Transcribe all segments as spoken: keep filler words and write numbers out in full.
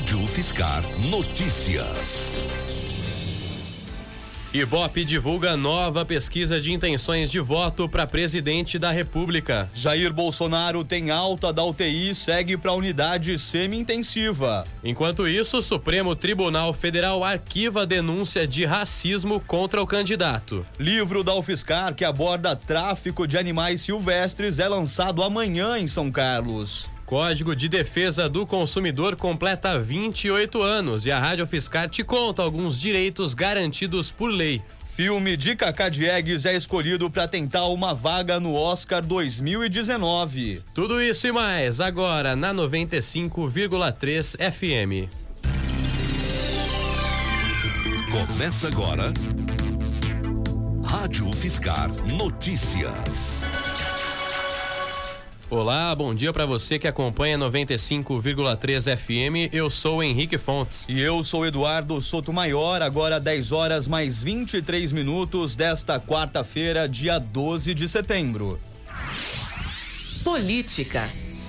Rádio Fiscar Notícias. Ibope divulga nova pesquisa de intenções de voto para presidente da República. Jair Bolsonaro tem alta da U T I e segue para unidade semi-intensiva. Enquanto isso, o Supremo Tribunal Federal arquiva a denúncia de racismo contra o candidato. Livro da UFSCar que aborda tráfico de animais silvestres é lançado amanhã em São Carlos. Código de Defesa do Consumidor completa vinte e oito anos e a Rádio Fiscar te conta alguns direitos garantidos por lei. Filme de Cacá Diegues é escolhido para tentar uma vaga no Oscar dois mil e dezenove. Tudo isso e mais agora na noventa e cinco vírgula três F M. Começa agora Rádio Fiscar Notícias. Olá, bom dia para você que acompanha noventa e cinco vírgula três F M. Eu sou Henrique Fontes. E eu sou Eduardo Sotomayor. Agora dez horas mais vinte e três minutos desta quarta-feira, dia doze de setembro. Política.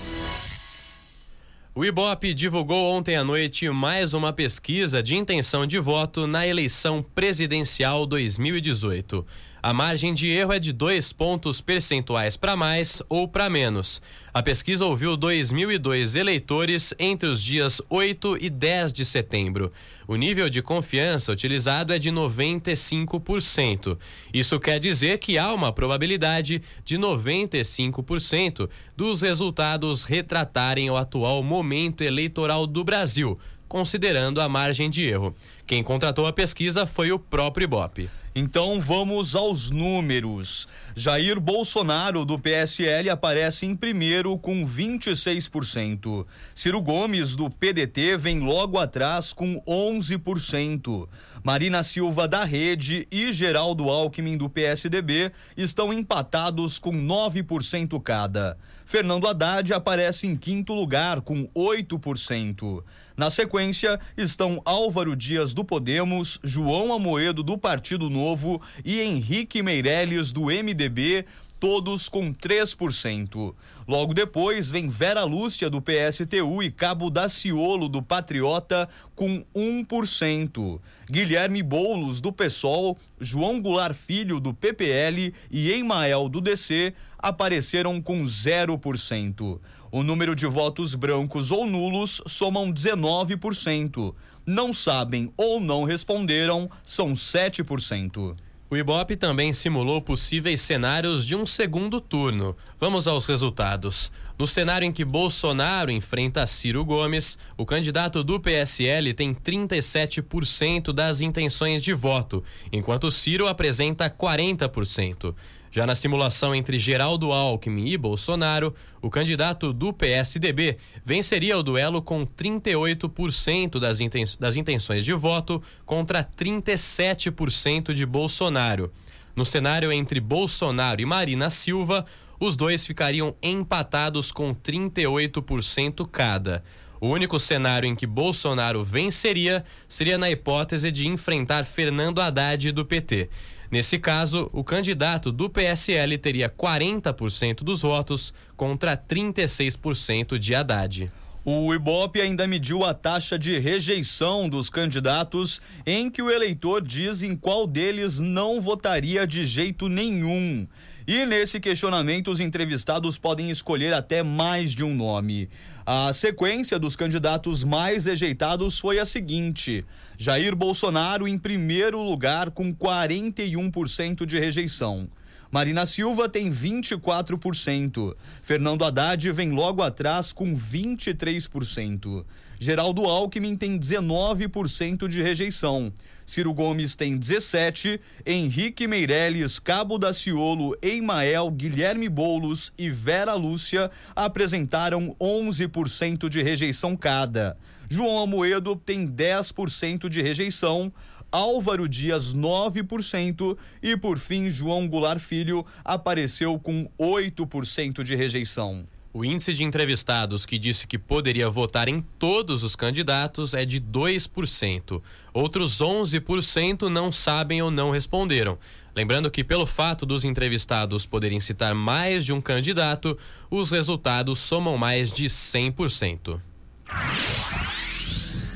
O Ibope divulgou ontem à noite mais uma pesquisa de intenção de voto na eleição presidencial dois mil e dezoito. A margem de erro é de dois pontos percentuais para mais ou para menos. A pesquisa ouviu dois mil e dois eleitores entre os dias oito e dez de setembro. O nível de confiança utilizado é de noventa e cinco por cento. Isso quer dizer que há uma probabilidade de noventa e cinco por cento dos resultados retratarem o atual momento eleitoral do Brasil, considerando a margem de erro. Quem contratou a pesquisa foi o próprio Ibope. Então vamos aos números. Jair Bolsonaro, do P S L, aparece em primeiro com vinte e seis por cento. Ciro Gomes, do P D T, vem logo atrás com onze por cento. Marina Silva, da Rede, e Geraldo Alckmin, do P S D B, estão empatados com nove por cento cada. Fernando Haddad aparece em quinto lugar com oito por cento. Na sequência, estão Álvaro Dias, do Podemos, João Amoedo, do Partido Novo, e Henrique Meirelles, do M D B, todos com três por cento. Logo depois vem Vera Lúcia, do P S T U, e Cabo Daciolo, do Patriota, com um por cento. Guilherme Boulos, do PSOL, João Goulart Filho, do P P L, e Emael, do D C, apareceram com zero por cento. O número de votos brancos ou nulos somam dezenove por cento. Não sabem ou não responderam são sete por cento. O Ibope também simulou possíveis cenários de um segundo turno. Vamos aos resultados. No cenário em que Bolsonaro enfrenta Ciro Gomes, o candidato do P S L tem trinta e sete por cento das intenções de voto, enquanto Ciro apresenta quarenta por cento. Já na simulação entre Geraldo Alckmin e Bolsonaro, o candidato do P S D B venceria o duelo com trinta e oito por cento das, inten- das intenções de voto contra trinta e sete por cento de Bolsonaro. No cenário entre Bolsonaro e Marina Silva, os dois ficariam empatados com trinta e oito por cento cada. O único cenário em que Bolsonaro venceria seria na hipótese de enfrentar Fernando Haddad do P T. Nesse caso, o candidato do P S L teria quarenta por cento dos votos contra trinta e seis por cento de Haddad. O Ibope ainda mediu a taxa de rejeição dos candidatos, em que o eleitor diz em qual deles não votaria de jeito nenhum. E nesse questionamento, os entrevistados podem escolher até mais de um nome. A sequência dos candidatos mais rejeitados foi a seguinte: Jair Bolsonaro em primeiro lugar com quarenta e um por cento de rejeição. Marina Silva tem vinte e quatro por cento. Fernando Haddad vem logo atrás com vinte e três por cento. Geraldo Alckmin tem dezenove por cento de rejeição. Ciro Gomes tem dezessete por cento, Henrique Meirelles, Cabo Daciolo, Emael, Guilherme Boulos e Vera Lúcia apresentaram onze por cento de rejeição cada. João Amoedo tem dez por cento de rejeição, Álvaro Dias nove por cento e, por fim, João Goulart Filho apareceu com oito por cento de rejeição. O índice de entrevistados que disse que poderia votar em todos os candidatos é de dois por cento. Outros onze por cento não sabem ou não responderam. Lembrando que, pelo fato dos entrevistados poderem citar mais de um candidato, os resultados somam mais de cem por cento.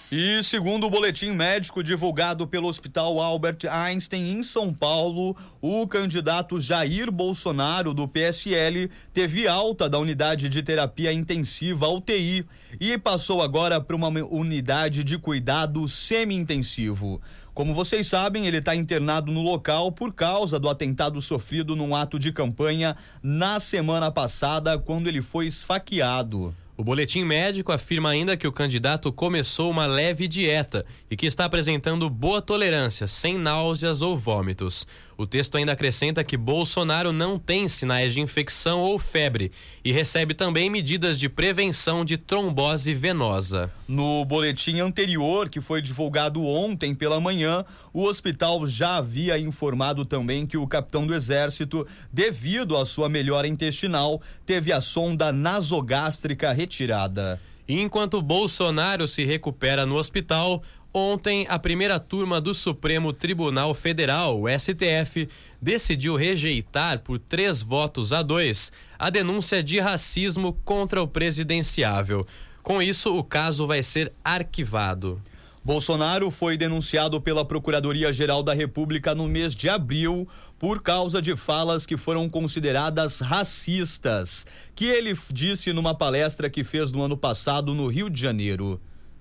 E segundo o boletim médico divulgado pelo Hospital Albert Einstein em São Paulo, o candidato Jair Bolsonaro do P S L teve alta da unidade de terapia intensiva U T I e passou agora para uma unidade de cuidado semi-intensivo. Como vocês sabem, ele está internado no local por causa do atentado sofrido num ato de campanha na semana passada, quando ele foi esfaqueado. O boletim médico afirma ainda que o candidato começou uma leve dieta e que está apresentando boa tolerância, sem náuseas ou vômitos. O texto ainda acrescenta que Bolsonaro não tem sinais de infecção ou febre e recebe também medidas de prevenção de trombose venosa. No boletim anterior, que foi divulgado ontem pela manhã, o hospital já havia informado também que o capitão do Exército, devido à sua melhora intestinal, teve a sonda nasogástrica retirada. E enquanto Bolsonaro se recupera no hospital, ontem, a primeira turma do Supremo Tribunal Federal, o S T F, decidiu rejeitar por três votos a dois a denúncia de racismo contra o presidenciável. Com isso, o caso vai ser arquivado. Bolsonaro foi denunciado pela Procuradoria-Geral da República no mês de abril por causa de falas que foram consideradas racistas, que ele disse numa palestra que fez no ano passado no Rio de Janeiro.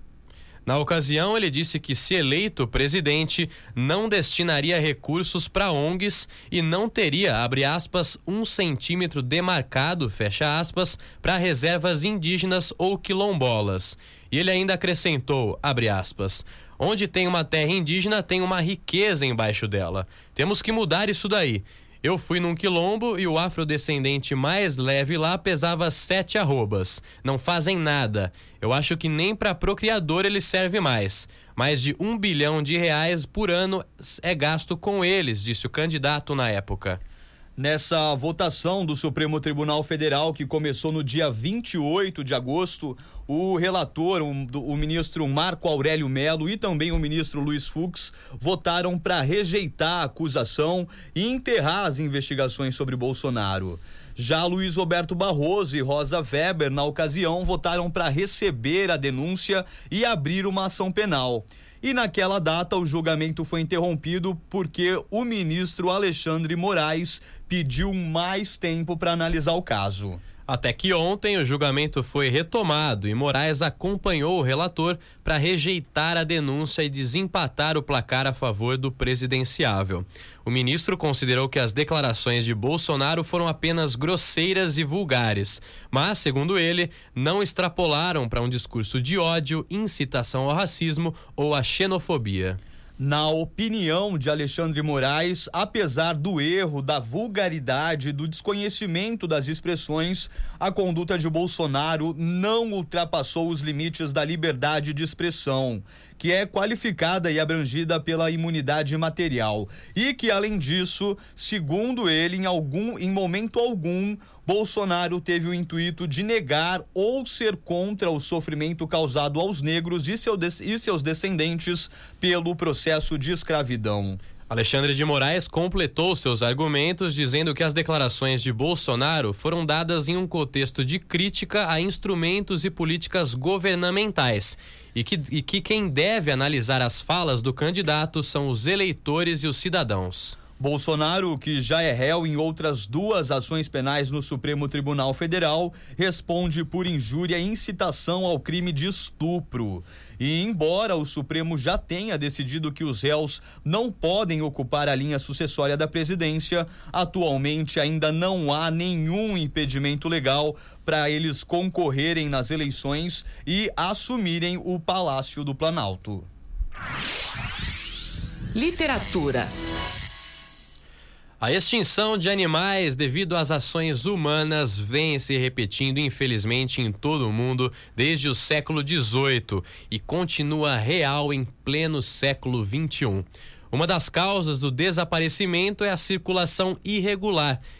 Na ocasião, ele disse que, se eleito presidente, não destinaria recursos para O N Gs e não teria, abre aspas, um centímetro demarcado, fecha aspas, para reservas indígenas ou quilombolas. E ele ainda acrescentou, abre aspas, onde tem uma terra indígena tem uma riqueza embaixo dela. Temos que mudar isso daí. Eu fui num quilombo e o afrodescendente mais leve lá pesava sete arrobas. Não fazem nada. Eu acho que nem para procriador ele serve mais. Mais de um bilhão de reais por ano é gasto com eles, disse o candidato na época. Nessa votação do Supremo Tribunal Federal, que começou no dia vinte e oito de agosto, o relator, o, o ministro Marco Aurélio Mello e também o ministro Luiz Fux votaram para rejeitar a acusação e enterrar as investigações sobre Bolsonaro. Já Luiz Roberto Barroso e Rosa Weber, na ocasião, votaram para receber a denúncia e abrir uma ação penal. E naquela data o julgamento foi interrompido porque o ministro Alexandre Moraes pediu mais tempo para analisar o caso. Até que ontem o julgamento foi retomado e Moraes acompanhou o relator para rejeitar a denúncia e desempatar o placar a favor do presidenciável. O ministro considerou que as declarações de Bolsonaro foram apenas grosseiras e vulgares, mas, segundo ele, não extrapolaram para um discurso de ódio, incitação ao racismo ou à xenofobia. Na opinião de Alexandre Moraes, apesar do erro, da vulgaridade, do desconhecimento das expressões, a conduta de Bolsonaro não ultrapassou os limites da liberdade de expressão, que é qualificada e abrangida pela imunidade material, e que, além disso, segundo ele, em algum, em momento algum, Bolsonaro teve o intuito de negar ou ser contra o sofrimento causado aos negros e, seu, e seus descendentes pelo processo de escravidão. Alexandre de Moraes completou seus argumentos dizendo que as declarações de Bolsonaro foram dadas em um contexto de crítica a instrumentos e políticas governamentais e que, e que quem deve analisar as falas do candidato são os eleitores e os cidadãos. Bolsonaro, que já é réu em outras duas ações penais no Supremo Tribunal Federal, responde por injúria e incitação ao crime de estupro. E embora o Supremo já tenha decidido que os réus não podem ocupar a linha sucessória da presidência, atualmente ainda não há nenhum impedimento legal para eles concorrerem nas eleições e assumirem o Palácio do Planalto. Literatura. A extinção de animais devido às ações humanas vem se repetindo, infelizmente, em todo o mundo desde o século dezoito e continua real em pleno século vinte e um. Uma das causas do desaparecimento é a circulação irregular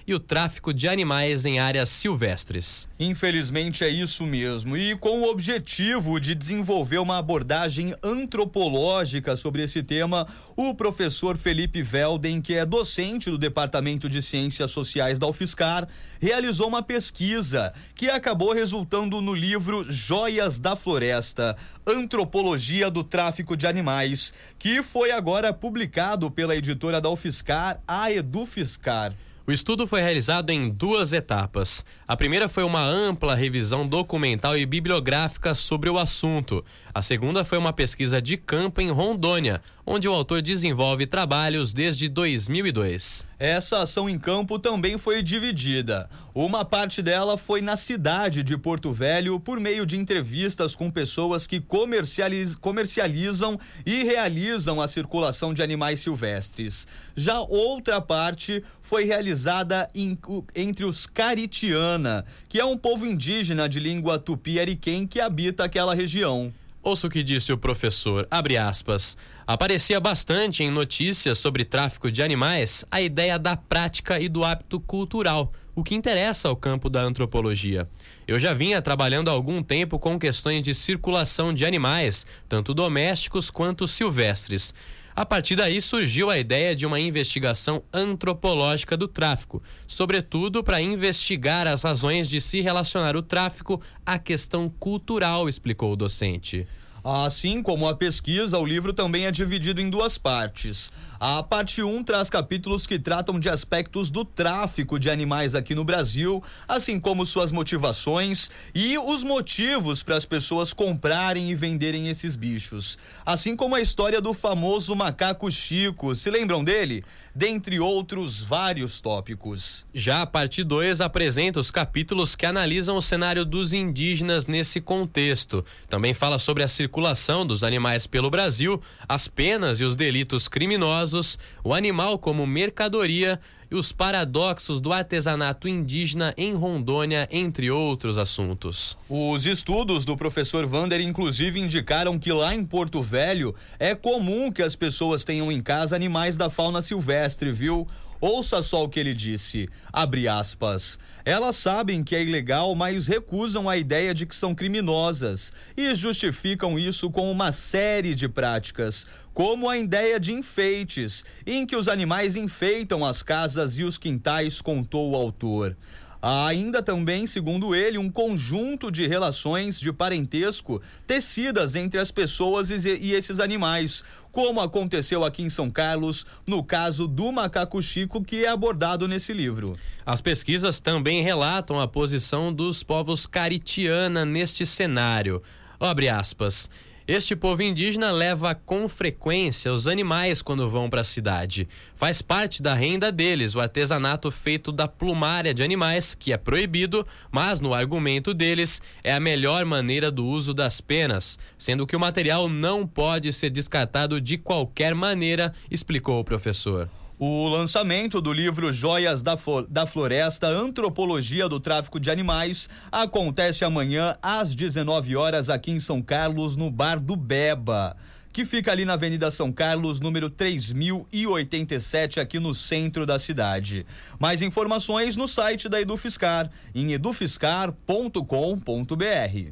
e o tráfico de animais em áreas silvestres. Infelizmente é isso mesmo. E com o objetivo de desenvolver uma abordagem antropológica sobre esse tema, o professor Felipe Velden, que é docente do Departamento de Ciências Sociais da UFSCar, realizou uma pesquisa que acabou resultando no livro Joias da Floresta, Antropologia do Tráfico de Animais, que foi agora publicado pela editora da UFSCar, a EduFSCar. O estudo foi realizado em duas etapas. A primeira foi uma ampla revisão documental e bibliográfica sobre o assunto. A segunda foi uma pesquisa de campo em Rondônia, onde o autor desenvolve trabalhos desde dois mil e dois. Essa ação em campo também foi dividida. Uma parte dela foi na cidade de Porto Velho, por meio de entrevistas com pessoas que comercializ- comercializam e realizam a circulação de animais silvestres. Já outra parte foi realizada em, entre os Caritiana, que é um povo indígena de língua tupi-ariquém que habita aquela região. Ouça o que disse o professor, abre aspas, aparecia bastante em notícias sobre tráfico de animais a ideia da prática e do hábito cultural, o que interessa ao campo da antropologia. Eu já vinha trabalhando há algum tempo com questões de circulação de animais, tanto domésticos quanto silvestres. A partir daí surgiu a ideia de uma investigação antropológica do tráfico, sobretudo para investigar as razões de se relacionar o tráfico à questão cultural, explicou o docente. Assim como a pesquisa, o livro também é dividido em duas partes. A parte um traz capítulos que tratam de aspectos do tráfico de animais aqui no Brasil, assim como suas motivações e os motivos para as pessoas comprarem e venderem esses bichos. Assim como a história do famoso macaco Chico, se lembram dele? Dentre outros vários tópicos. Já a parte dois apresenta os capítulos que analisam o cenário dos indígenas nesse contexto. Também fala sobre a circulação dos animais pelo Brasil, as penas e os delitos criminosos, o animal como mercadoria e os paradoxos do artesanato indígena em Rondônia, entre outros assuntos. Os estudos do professor Vander, inclusive, indicaram que lá em Porto Velho é comum que as pessoas tenham em casa animais da fauna silvestre, viu? Ouça só o que ele disse, abre aspas, elas sabem que é ilegal, mas recusam a ideia de que são criminosas e justificam isso com uma série de práticas, como a ideia de enfeites, em que os animais enfeitam as casas e os quintais, contou o autor. Há ainda também, segundo ele, um conjunto de relações de parentesco tecidas entre as pessoas e esses animais, como aconteceu aqui em São Carlos, no caso do macaco Chico, que é abordado nesse livro. As pesquisas também relatam a posição dos povos Caritiana neste cenário. Abre aspas. Este povo indígena leva com frequência os animais quando vão para a cidade. Faz parte da renda deles o artesanato feito da plumária de animais, que é proibido, mas no argumento deles é a melhor maneira do uso das penas, sendo que o material não pode ser descartado de qualquer maneira, explicou o professor. O lançamento do livro Joias da, Flor- da Floresta, Antropologia do Tráfico de Animais, acontece amanhã às dezenove horas aqui em São Carlos, no Bar do Beba, que fica ali na Avenida São Carlos, número três mil e oitenta e sete, aqui no centro da cidade. Mais informações no site da EduFSCar, em edufscar ponto com ponto br.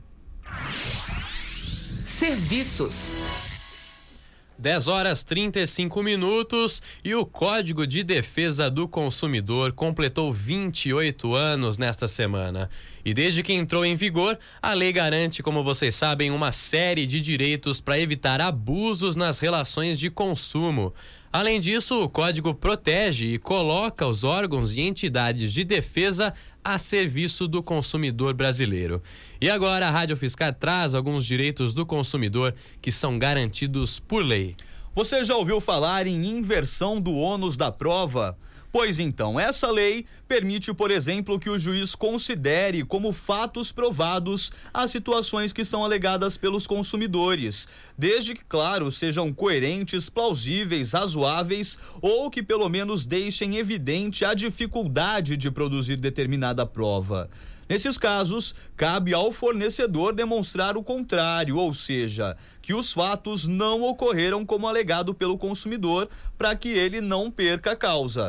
Serviços. dez horas trinta e cinco minutos e o Código de Defesa do Consumidor completou vinte e oito anos nesta semana. E desde que entrou em vigor, a lei garante, como vocês sabem, uma série de direitos para evitar abusos nas relações de consumo. Além disso, o Código protege e coloca os órgãos e entidades de defesa a serviço do consumidor brasileiro. E agora a Rádio UFSCar traz alguns direitos do consumidor que são garantidos por lei. Você já ouviu falar em inversão do ônus da prova? Pois então, essa lei permite, por exemplo, que o juiz considere como fatos provados as situações que são alegadas pelos consumidores, desde que, claro, sejam coerentes, plausíveis, razoáveis ou que pelo menos deixem evidente a dificuldade de produzir determinada prova. Nesses casos, cabe ao fornecedor demonstrar o contrário, ou seja, que os fatos não ocorreram como alegado pelo consumidor, para que ele não perca a causa.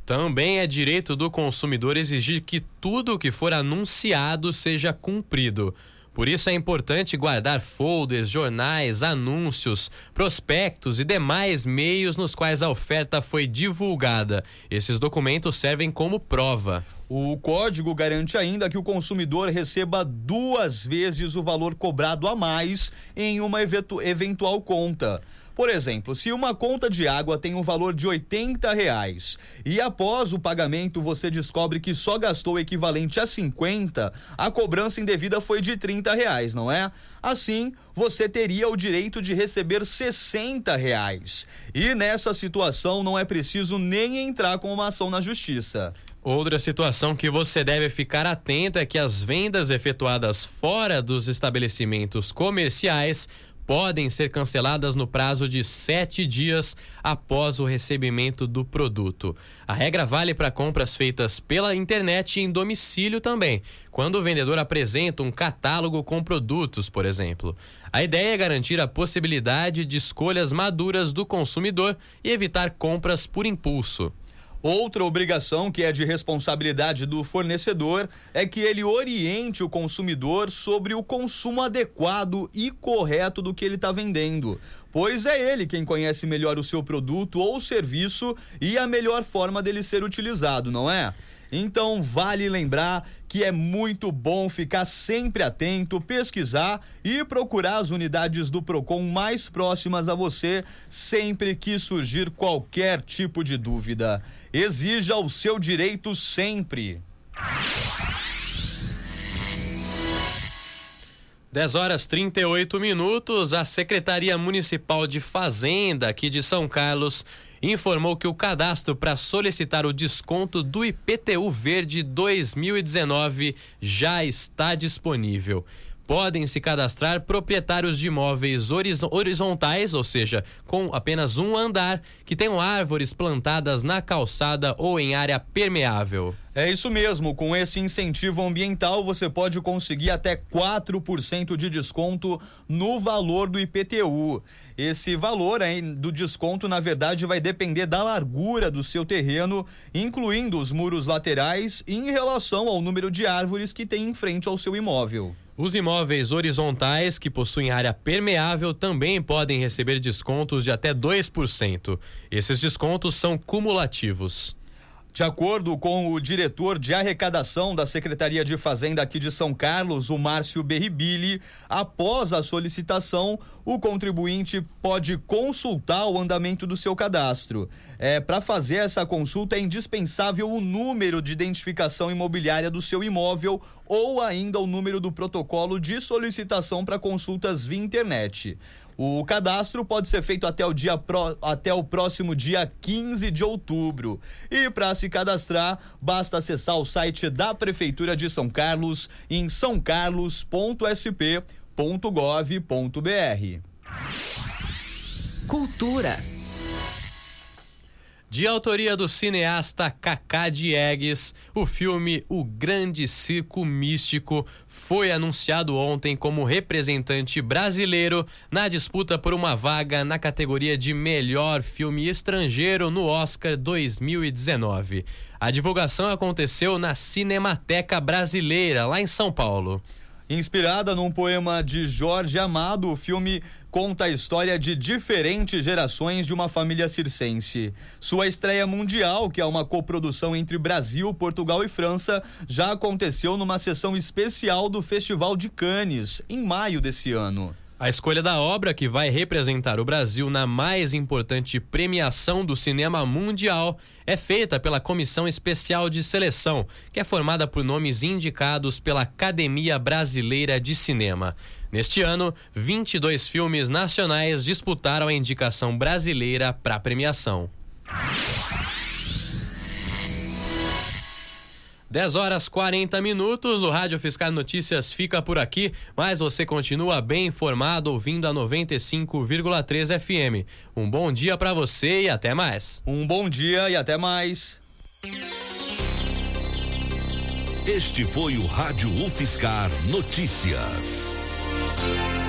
Também é direito do consumidor exigir que tudo o que for anunciado seja cumprido. Por isso é importante guardar folders, jornais, anúncios, prospectos e demais meios nos quais a oferta foi divulgada. Esses documentos servem como prova. O código garante ainda que o consumidor receba duas vezes o valor cobrado a mais em uma eventu- eventual conta. Por exemplo, se uma conta de água tem um valor de oitenta reais e após o pagamento você descobre que só gastou o equivalente a cinquenta, a cobrança indevida foi de trinta reais, não é? Assim, você teria o direito de receber sessenta reais. E nessa situação não é preciso nem entrar com uma ação na justiça. Outra situação que você deve ficar atento é que as vendas efetuadas fora dos estabelecimentos comerciais podem ser canceladas no prazo de sete dias após o recebimento do produto. A regra vale para compras feitas pela internet e em domicílio também, quando o vendedor apresenta um catálogo com produtos, por exemplo. A ideia é garantir a possibilidade de escolhas maduras do consumidor e evitar compras por impulso. Outra obrigação que é de responsabilidade do fornecedor é que ele oriente o consumidor sobre o consumo adequado e correto do que ele está vendendo, pois é ele quem conhece melhor o seu produto ou serviço e a melhor forma dele ser utilizado, não é? Então vale lembrar que é muito bom ficar sempre atento, pesquisar e procurar as unidades do Procon mais próximas a você sempre que surgir qualquer tipo de dúvida. Exija o seu direito sempre. dez horas e trinta e oito minutos, a Secretaria Municipal de Fazenda aqui de São Carlos informou que o cadastro para solicitar o desconto do I P T U Verde dois mil e dezenove já está disponível. Podem se cadastrar proprietários de imóveis horizontais, ou seja, com apenas um andar, que tenham árvores plantadas na calçada ou em área permeável. É isso mesmo, com esse incentivo ambiental você pode conseguir até quatro por cento de desconto no valor do I P T U. Esse valor hein, do desconto, na verdade, vai depender da largura do seu terreno, incluindo os muros laterais e em relação ao número de árvores que tem em frente ao seu imóvel. Os imóveis horizontais que possuem área permeável também podem receber descontos de até dois por cento. Esses descontos são cumulativos. De acordo com o diretor de arrecadação da Secretaria de Fazenda aqui de São Carlos, o Márcio Berribili, após a solicitação, o contribuinte pode consultar o andamento do seu cadastro. É, para fazer essa consulta é indispensável o número de identificação imobiliária do seu imóvel ou ainda o número do protocolo de solicitação para consultas via internet. O cadastro pode ser feito até o, dia pro, até o próximo dia quinze de outubro. E para se cadastrar, basta acessar o site da Prefeitura de São Carlos em são carlos ponto s p ponto gov ponto b r. Cultura. De autoria do cineasta Cacá Diegues, o filme O Grande Circo Místico foi anunciado ontem como representante brasileiro na disputa por uma vaga na categoria de melhor filme estrangeiro no Oscar dois mil e dezenove. A divulgação aconteceu na Cinemateca Brasileira, lá em São Paulo. Inspirada num poema de Jorge Amado, o filme conta a história de diferentes gerações de uma família circense. Sua estreia mundial, que é uma coprodução entre Brasil, Portugal e França, já aconteceu numa sessão especial do Festival de Cannes, em maio desse ano. A escolha da obra, que vai representar o Brasil na mais importante premiação do cinema mundial, é feita pela Comissão Especial de Seleção, que é formada por nomes indicados pela Academia Brasileira de Cinema. Neste ano, vinte e dois filmes nacionais disputaram a indicação brasileira para a premiação. dez horas e quarenta minutos, o Rádio Fiscar Notícias fica por aqui, mas você continua bem informado ouvindo a noventa e cinco vírgula três F M. Um bom dia para você e até mais. Um bom dia e até mais. Este foi o Rádio UFSCar Notícias.